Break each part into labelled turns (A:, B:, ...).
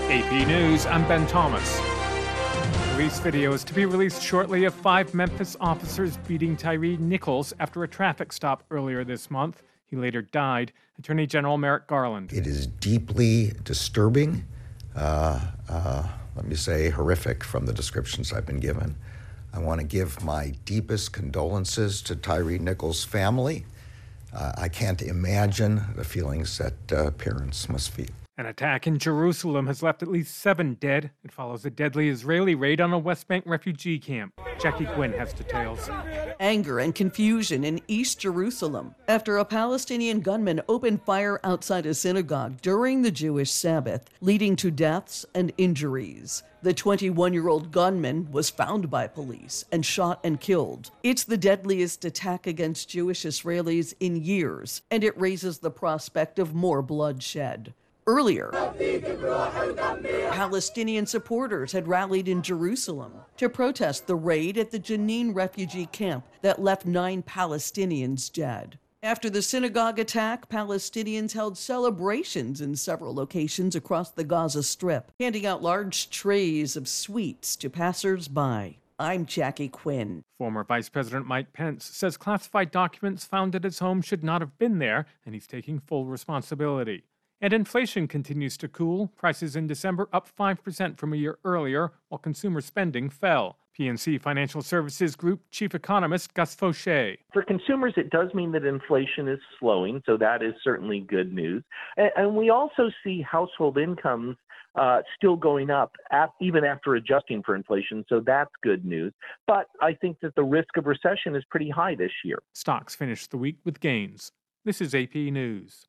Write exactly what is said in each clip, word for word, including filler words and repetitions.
A: A P News, I'm Ben Thomas. Police video is to be released shortly of five Memphis officers beating Tyre Nichols after a traffic stop earlier this month. He later died. Attorney General Merrick Garland.
B: It is deeply disturbing, uh, uh, let me say horrific from the descriptions I've been given. I want to give my deepest condolences to Tyre Nichols' family. Uh, I can't imagine the feelings that uh, parents must feel.
A: An attack in Jerusalem has left at least seven dead. It follows a deadly Israeli raid on a West Bank refugee camp. Jackie Quinn has details.
C: Anger and confusion in East Jerusalem after a Palestinian gunman opened fire outside a synagogue during the Jewish Sabbath, leading to deaths and injuries. The twenty-one-year-old gunman was found by police and shot and killed. It's the deadliest attack against Jewish Israelis in years, and it raises the prospect of more bloodshed. Earlier, Palestinian supporters had rallied in Jerusalem to protest the raid at the Jenin refugee camp that left nine Palestinians dead. After the synagogue attack, Palestinians held celebrations in several locations across the Gaza Strip, handing out large trays of sweets to passers-by. I'm Jackie Quinn.
A: Former Vice President Mike Pence says classified documents found at his home should not have been there, and he's taking full responsibility. And inflation continues to cool. Prices in December up five percent from a year earlier, while consumer spending fell. P N C Financial Services Group Chief Economist Gus Fauché.
D: For consumers, it does mean that inflation is slowing, so that is certainly good news. And, and we also see household incomes uh, still going up, at, even after adjusting for inflation, so that's good news. But I think that the risk of recession is pretty high this year.
A: Stocks finished the week with gains. This is A P News.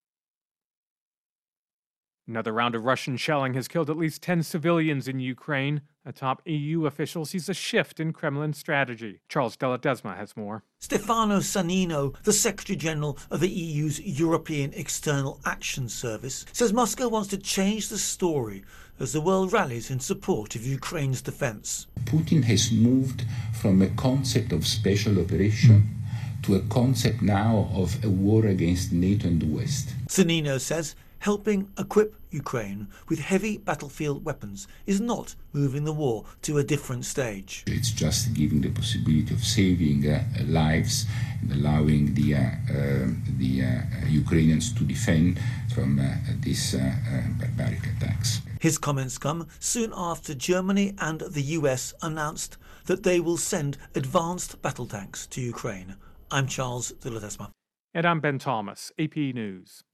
A: Another round of Russian shelling has killed at least ten civilians in Ukraine. A top E U official sees a shift in Kremlin strategy. Charles Deladesma has more.
E: Stefano Sannino, the Secretary-General of the E U's European External Action Service, says Moscow wants to change the story as the world rallies in support of Ukraine's defence.
F: Putin has moved from a concept of special operation to a concept now of a war against NATO and the West.
E: Sannino says helping equip Ukraine with heavy battlefield weapons is not moving the war to a different stage.
F: It's just giving the possibility of saving uh, lives and allowing the, uh, uh, the uh, Ukrainians to defend from uh, these uh, uh, barbaric attacks.
E: His comments come soon after Germany and the U S announced that they will send advanced battle tanks to Ukraine. I'm Charles de Ledesma.
A: And I'm Ben Thomas, A P News.